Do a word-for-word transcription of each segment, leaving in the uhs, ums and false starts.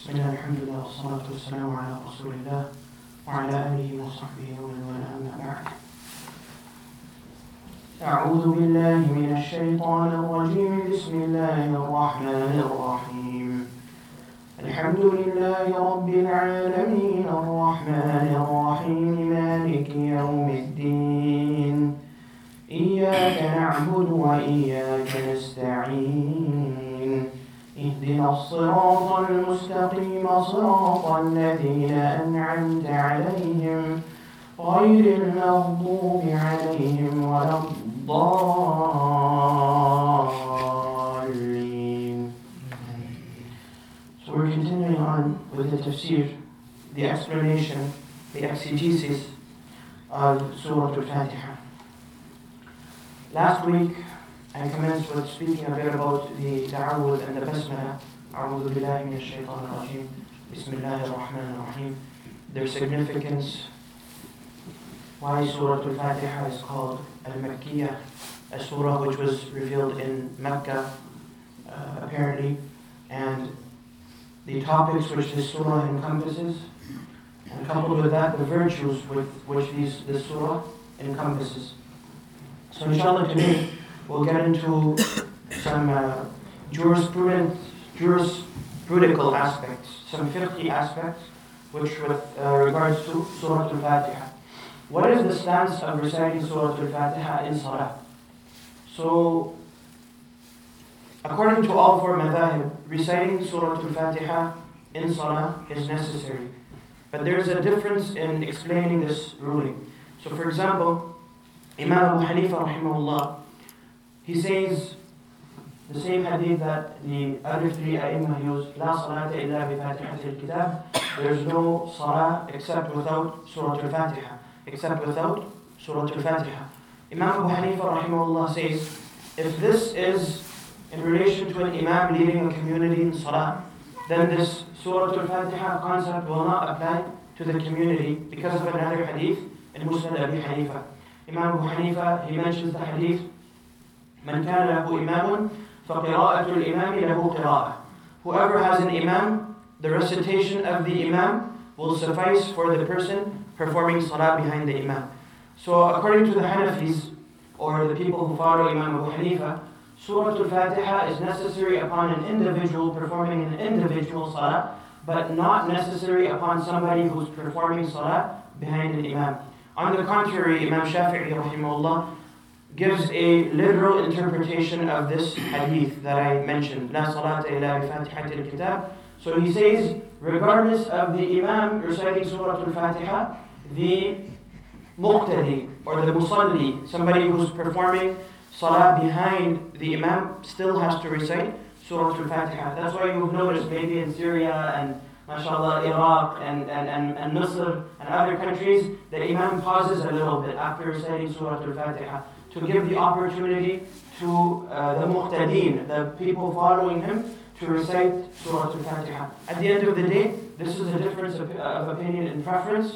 بسم الله الحمد لله والصلاة والسلام على رسول الله وعلى آله وصحبه ومن والاه أما بعد. أعوذ بالله من الشيطان الرجيم. بسم الله الرحمن الرحيم. الحمد لله رب العالمين الرحمن الرحيم مالك يوم الدين إياك نعبد وإياك نستعين اهدنا الصراط المستقيم صراط الذين أنعمت عليهم غير المغضوب عليهم ولا الضالين. So we're continuing on with the tafsir, the explanation, the exegesis of Surah Al-Fatiha. Last week I commenced with speaking a bit about the ta'awudh and the basmala. A'udhu billahi minash shaitanir rajeem. Bismillahir rahmanir rahim. Their significance, why Surah Al-Fatiha is called Al-Makkiyah, a surah which was revealed in Mecca, uh, apparently, and the topics which this surah encompasses, and coupled with that, the virtues with which these, this surah encompasses. So inshallah today, we'll get into some uh, jurisprudent, jurisprudical aspects, some fiqhi aspects, which with uh, regards to Surah Al-Fatiha. What is the stance of reciting Surah Al-Fatiha in Salah? So, according to all four madhahib, reciting Surah Al-Fatiha in Salah is necessary. But there is a difference in explaining this ruling. So for example, Imam Abu Hanifa rahimahullah, he says the same hadith that the other three ai-imah use, La salata illa bi fatihatil kitab, there is no salah except without Surah Al-Fatiha, except without Surah Al-Fatiha. Imam Abu Hanifa rahimahullah says, if this is in relation to an imam leading a community in salah, then this Surah Al-Fatiha concept will not apply to the community because of another hadith in Musnad Abi Hanifa. Imam Abu Hanifa, he mentions the hadith, من كان له إمام فقراءة الإمام له قراءة. Whoever has an imam, the recitation of the imam will suffice for the person performing salah behind the imam. So according to the Hanafis, or the people who follow Imam Abu Hanifa, Surah Al-Fatiha is necessary upon an individual performing an individual salah, but not necessary upon somebody who's performing salah behind an imam. On the contrary, Imam Shafi'i rahimahullah gives a literal interpretation of this hadith that I mentioned, La salata illa bi fatihatil kitab. So he says, regardless of the imam reciting Surah Al-Fatiha, the muqtadi, or the musalli, somebody who's performing salah behind the imam, still has to recite Surah Al-Fatiha. That's why you've noticed maybe in Syria and mashallah, Iraq and, and, and, and Misr and other countries, the imam pauses a little bit after reciting Surah Al-Fatiha to give the opportunity to uh, the muqtadeen, the people following him, to recite Surah Al-Fatiha. At the end of the day, this is a difference of, of opinion and preference.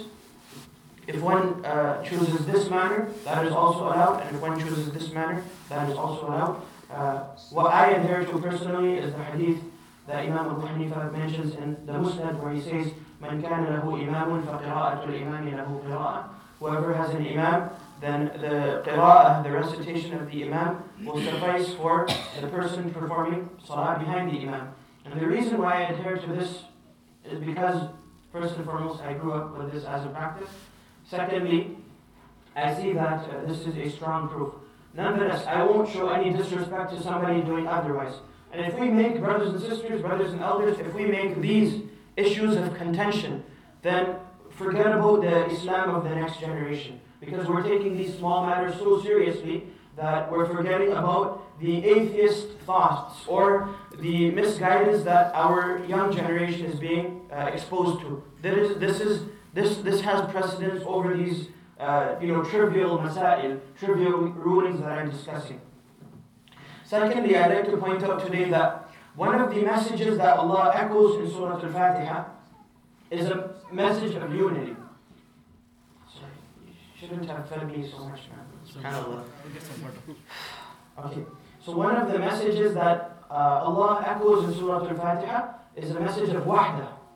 If one uh, chooses this manner, that is also allowed, and if one chooses this manner, that is also allowed. Uh, what I adhere to personally is the hadith that Imam Abu Hanifa mentions in the Musnad, where he says, "Man kana lahu imamun fa qira'atul imami lahu qira'ah." Whoever has an imam, then the qira'ah, the recitation of the imam, will suffice for the person performing salah behind the imam. And the reason why I adhere to this is because, first and foremost, I grew up with this as a practice. Secondly, I see that uh, this is a strong proof. Nonetheless, I won't show any disrespect to somebody doing otherwise. And if we make, brothers and sisters, brothers and elders, if we make these issues of contention, then forget about the Islam of the next generation. Because we're taking these small matters so seriously that we're forgetting about the atheist thoughts or the misguidance that our young generation is being uh, exposed to. This is, this is This, this has precedence over these uh, you know, trivial masail, trivial rulings that I'm discussing. Secondly, I'd like to point out today that one of the messages that Allah echoes in Surah Al-Fatiha is a message of unity. Sorry, you shouldn't have fed me so much, man. SubhanAllah. Okay, so one of the messages that uh, Allah echoes in Surah Al-Fatiha is a message of wahda,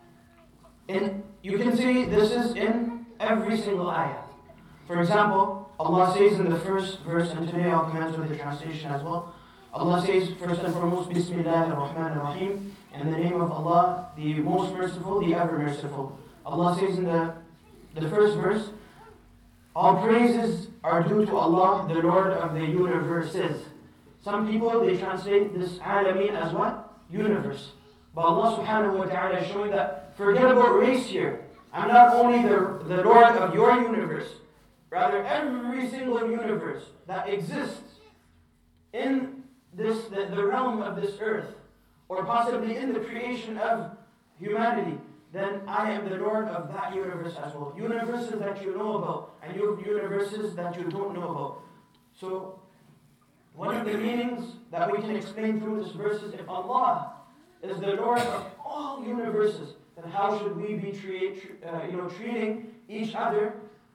And you can see this is in every single ayah. For example, Allah says in the first verse, and today I'll commence with the translation as well. Allah says, first and foremost, Bismillah ar-Rahman ar-Rahim, in the name of Allah, the most merciful, the ever merciful. Allah says in the, the first verse, all praises are due to Allah, the Lord of the universes. Some people, they translate this alameen as what? Universe. But Allah subhanahu wa ta'ala is showing that, forget about race here. I'm not only the, the Lord of your universe, rather every single universe that exists in this the, the realm of this earth, or possibly in the creation of humanity, then I am the Lord of that universe as well. Universes that you know about, and universes that you don't know about. So, one of the meanings that we can explain through this verse is, if Allah is the Lord of all universes, then how should we be treat, uh, you know, treating each other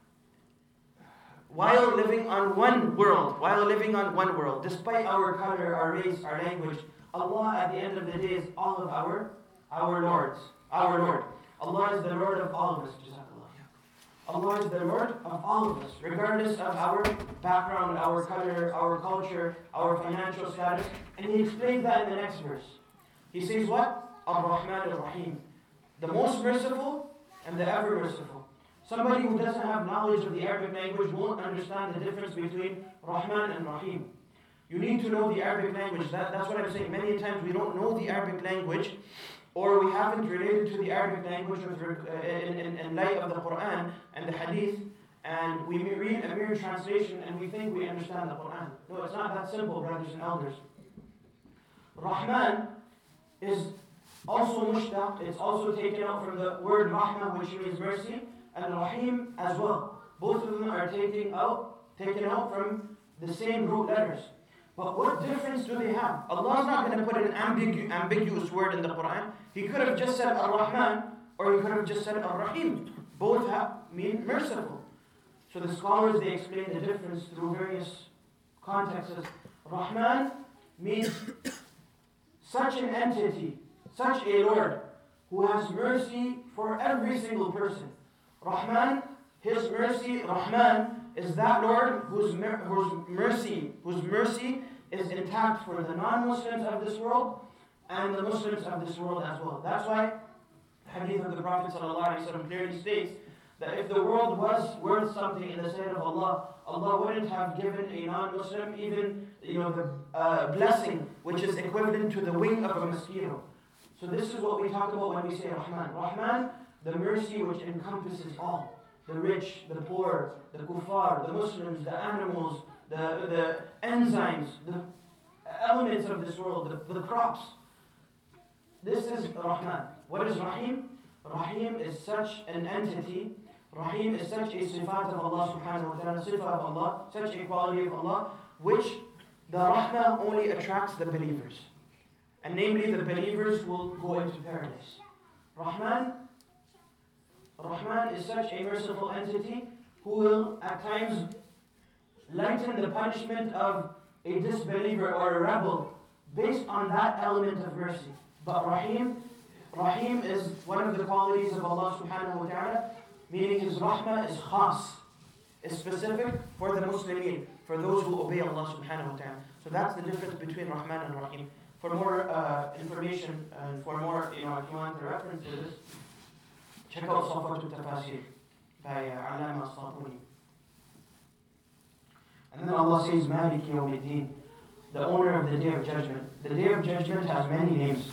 while living on one world, while living on one world, despite our color, our race, our language? Allah at the end of the day is all of our, our lords, our Lord. Allah is the Lord of all of us. Allah is the Lord of all of us, regardless of our background, our color, our culture, our financial status. And He explains that in the next verse. He says what? Ar-Rahman ar-Rahim. The most merciful and the ever merciful. Somebody who doesn't have knowledge of the Arabic language won't understand the difference between Rahman and Rahim. You need to know the Arabic language. That, that's what I'm saying. Many times we don't know the Arabic language, or we haven't related to the Arabic language with, uh, in, in, in light of the Quran and the Hadith, and we read a mere translation and we think we understand the Quran. No, it's not that simple, brothers and elders. Rahman is also mushtaq, it's also taken out from the word Rahmah, which means mercy, and Rahim as well. Both of them are taken out, taken out from the same root letters. But what difference do they have? Allah is not going to put an ambigu- ambiguous word in the Quran. He could have just said Ar-Rahman, or He could have just said Ar-Rahim. Both have, mean merciful. So the scholars, they explain the difference through various contexts. Rahman means such an entity, such a Lord, who has mercy for every single person. Rahman, His mercy, Rahman, is that Lord whose, mer- whose mercy, whose mercy is intact for the non-Muslims of this world and the Muslims of this world as well. That's why the hadith of the Prophet ﷺ clearly states that if the world was worth something in the sight of Allah, Allah wouldn't have given a non-Muslim even, you know, the uh, blessing which is equivalent to the wing of a mosquito. So this is what we talk about when we say Rahman. Rahman, the mercy which encompasses all. The rich, the poor, the kuffar, the Muslims, the animals, the, the enzymes, the elements of this world, the, the crops. This is Rahman. What is Rahim? Rahim is such an entity. Rahim is such a sifat of Allah subhanahu wa ta'ala, sifat of Allah, such a quality of Allah, which the Rahmah only attracts the believers. And namely, the believers will go into paradise. Rahman Rahman is such a merciful entity who will at times lighten the punishment of a disbeliever or a rebel based on that element of mercy. But Rahim, Rahim is one of the qualities of Allah subhanahu wa ta'ala, meaning His rahmah is khas, is specific for the Muslimin, for those who obey Allah subhanahu wa ta'ala. So that's the difference between Rahman and Rahim. For more uh, information and for more, you know, if you want to reference to this, check out Safwat al-Tafasir by uh, Allama al-Sabuni. And then Allah says, Maliki yawmiddin, the owner of the Day of Judgment. The Day of Judgment has many names.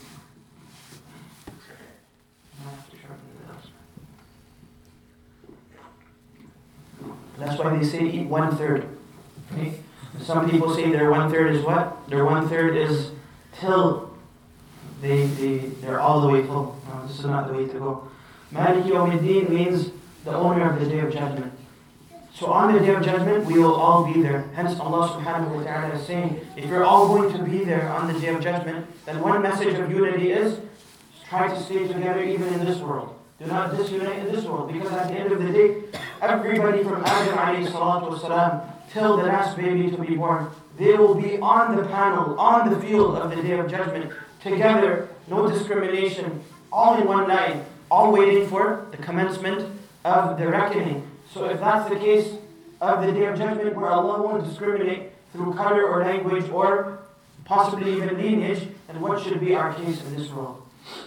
That's why they say eat one third. Okay? Some people say their one third is what? Their one third is till they, they, they're all the way full. No, this is not the way to go. Maliki yawmiddin means the owner of the Day of Judgment. So on the Day of Judgment, we will all be there. Hence Allah subhanahu wa ta'ala is saying, if you're all going to be there on the Day of Judgment, then one message of unity is, try to stay together even in this world. Do not disunite in this world, because at the end of the day, everybody from Adam alayhi salatu wasalam till the last baby to be born, they will be on the panel, on the field of the Day of Judgment, together, no discrimination, all in one line, all waiting for the commencement of the reckoning. So if that's the case of the Day of Judgment, where Allah won't discriminate through color or language or possibly even lineage, then what should be our case in this world?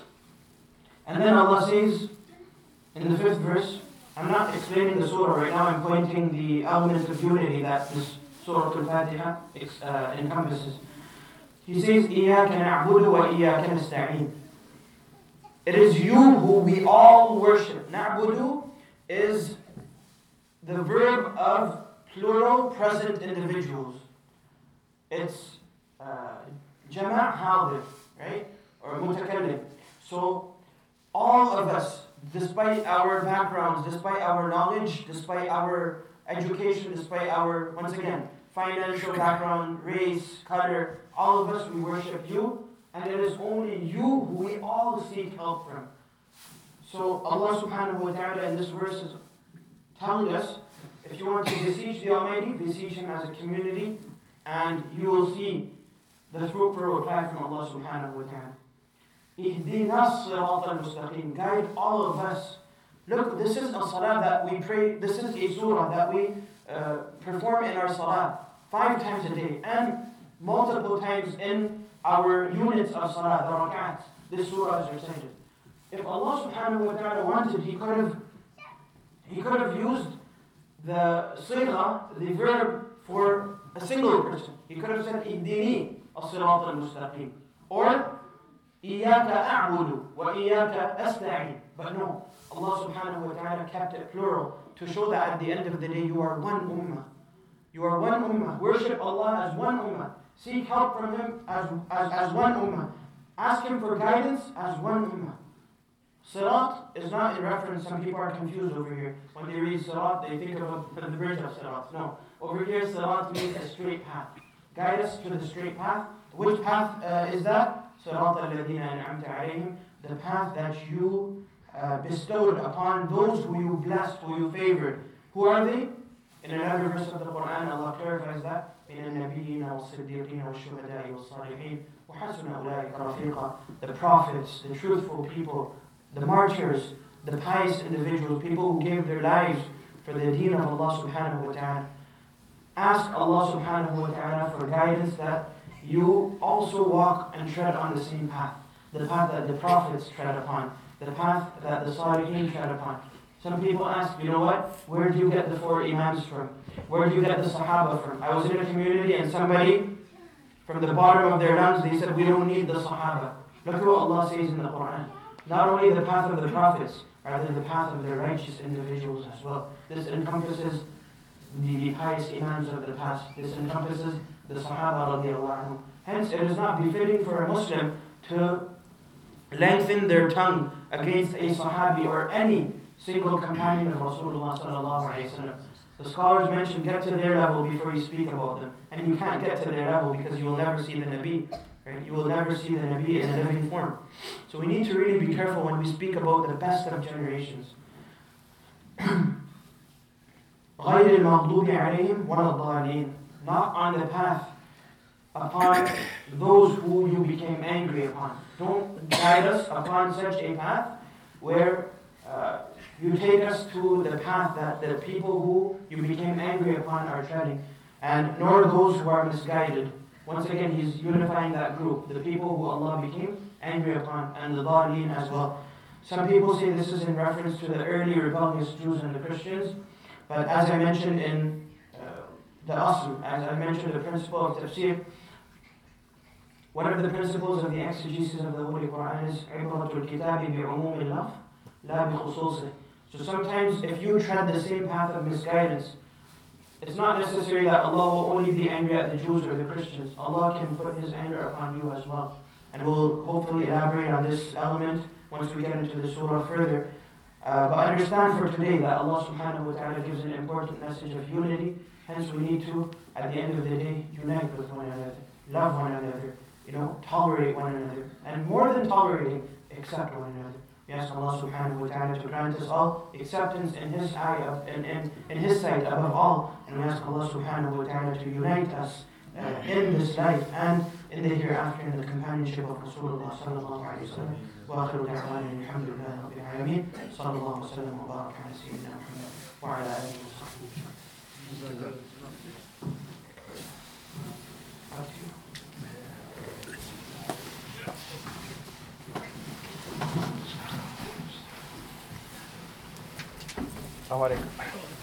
And then Allah says in the fifth verse, I'm not explaining the surah right now, I'm pointing the element of unity that this Surah Al-Fatiha uh, encompasses. He says, إِيَّاكَ نَعْبُدُ وَإِيَّاكَ نَسْتَعِينُ. It is you who we all worship. Na'budu is the verb of plural present individuals. It's uh, jama' hadir, right? Or mutakallim. So all of us, despite our backgrounds, despite our knowledge, despite our education, despite our, once again, financial background, race, color, all of us, we worship you, and it is only you who we all seek help from. So Allah subhanahu wa ta'ala in this verse is telling us, if you want to beseech the Almighty, beseech Him as a community, and you will see the fruitful reply from Allah subhanahu wa ta'ala. Ihdina as-sirata al-mustaqim. Guide all of us. Look, this is a salah that we pray, this is a surah that we uh, perform in our salah five times a day and multiple times in our units of salah, the rak'at. This surah is recited. If Allah subhanahu wa ta'ala wanted, He could have He could have used the sigha, the verb, for a single person. He could have said, Ihdini as-sirata al-mustaqim. Or, إِيَّاكَ أَعْبُدُ وَإِيَّاكَ أَسْتَعِينُ. But no, Allah subhanahu wa ta'ala kept it plural to show that at the end of the day you are one ummah. You are one ummah. Worship Allah as one ummah. Seek help from Him as, as, as one ummah. Ask Him for guidance as one ummah. Sirat is not in reference, some people are confused over here. When they read Sirat, they think of the bridge of Sirat. No. Over here, Sirat means a straight path. Guide us to the straight path. Which path uh, is that? Sirat al-ladina an'amta alayhim. The path that you uh, bestowed upon those who you blessed, who you favored. Who are they? In another verse of the Quran, Allah clarifies that. مِنَ النَّبِيِّينَ وَالصِّدِّيقِينَ وَالشُّهَدَاءِ وَالصَّالِحِينَ وَحَسُنَ أُولَٰئِكَ رَفِيقًا. The prophets, the truthful people, the martyrs, the pious individuals, people who gave their lives for the deen of Allah subhanahu wa ta'ala. Ask Allah subhanahu wa ta'ala for guidance that you also walk and tread on the same path. The path that the prophets tread upon. The path that the Salihin tread upon. Some people ask, you know what? Where do you get the four Imams from? Where do you get the Sahaba from? I was in a community and somebody, from the bottom of their lungs, they said, we don't need the Sahaba. Look at what Allah says in the Quran. Not only the path of the prophets, rather the path of the righteous individuals as well. This encompasses the pious Imams of the past. This encompasses the Sahaba radiallahu anhu. Hence, it is not befitting for a Muslim to lengthen their tongue against a Sahabi or any single companion of Rasulullah sallallahu alayhi wa sallam. The scholars mention get to their level before you speak about them. And you can't get to their level because you will never see the Nabi. Right? You will never see the Nabi in a living form. So we need to really be careful when we speak about the best of generations. غَيْرِ الْمَغْضُوبِ عَلَيْهِمْ وَلَا الضَّالِينَ. Not on the path upon those who you became angry upon. Don't guide us upon such a path where uh, you take us to the path that the people who you became angry upon are treading, and nor those who are misguided. Once again, He's unifying that group, the people who Allah became angry upon, and the Dhalin as well. Some people say this is in reference to the early rebellious Jews and the Christians, but as I mentioned in uh, the Asl, as I mentioned the principle of tafsir, one of the principles of the exegesis of the Holy Quran is عِبْرَةُ الْكِتَابِ بِعُمُومِ اللَّفْظِ لَا بِخُصُوصِهِ. So sometimes if you tread the same path of misguidance, it's not necessary that Allah will only be angry at the Jews or the Christians. Allah can put His anger upon you as well. And we'll hopefully elaborate on this element once we get into the surah further. Uh, but understand for today that Allah subhanahu wa ta'ala gives an important message of unity. Hence we need to, at the end of the day, unite with one another, love one another, you know, tolerate one another. And more than tolerating, accept one another. We ask Allah subhanahu wa ta'ala to grant us all acceptance in His eye, of, in, in, in His sight above all. And we ask Allah subhanahu wa ta'ala to unite us uh, in this life and in the hereafter in the companionship of Rasulullah sallallahu alayhi wa sallam. وآخر دعوانا الحمد لله رب العالمين صلى الله وسلم وبارك على سيدنا محمد وعلى آله وصحبه أجمعين. السلام عليكم.